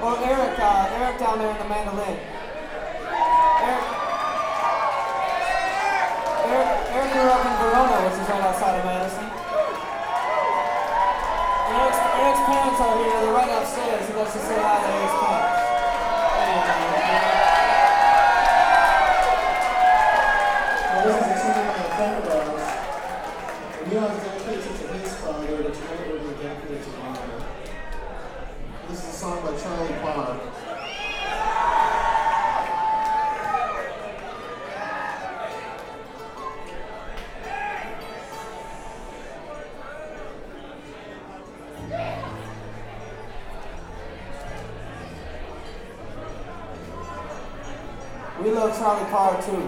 Or Eric down there in the mandolin. Eric grew up in Verona, which is right outside of Madison. And Eric's parents are here. They're right upstairs. He wants to say hi to Eric's parents. Well, this is a tune by a friend of ours. And we want to dedicate it to his father, but tonight we're going to dedicate it to mine. This is a song by Charlie Parr. We love Charlie Parr too.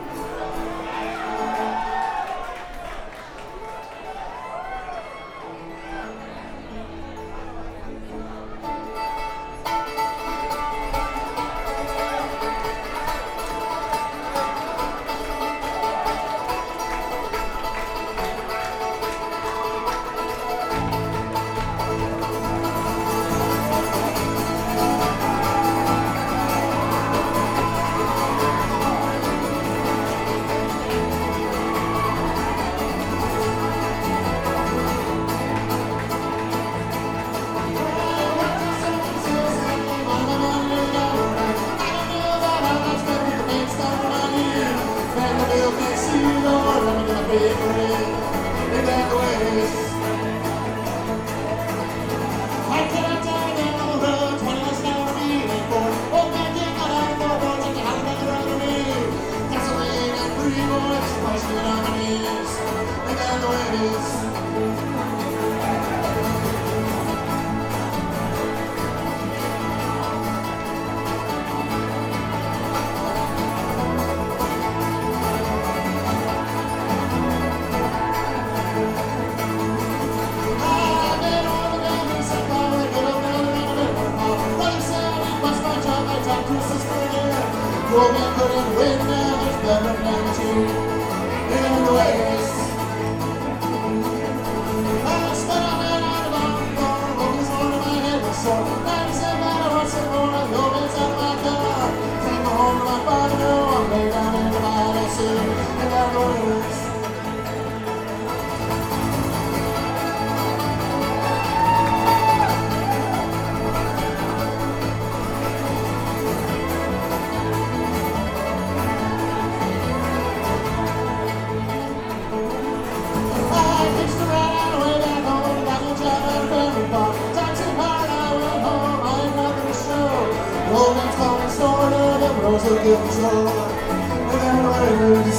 Romance, calling, sort of, the rose of the control, and then